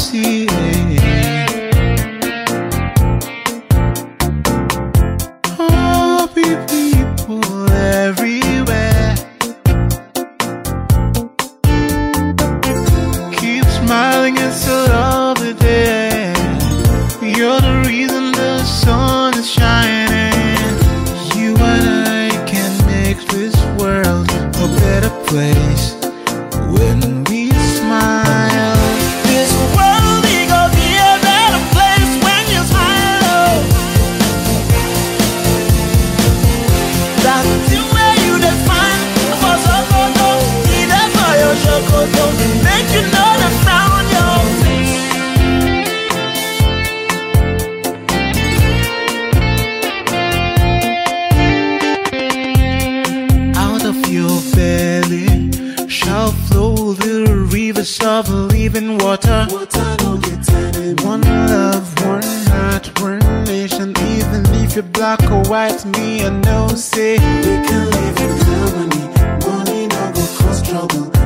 see. Happy people everywhere. Keep smiling, it's a lovely day. You're the reason the sun is shining. You and I can make this world a better place when we smile. This world is gonna be a better place when you smile. That's the way you define for Sokoto, either for your Sokoto, make you know the sound your face. Out of your belly shall flow the rivers of living water. One love, one heart, one nation. Even if you're black or white, me I know say We can live in harmony. Money not go cause trouble.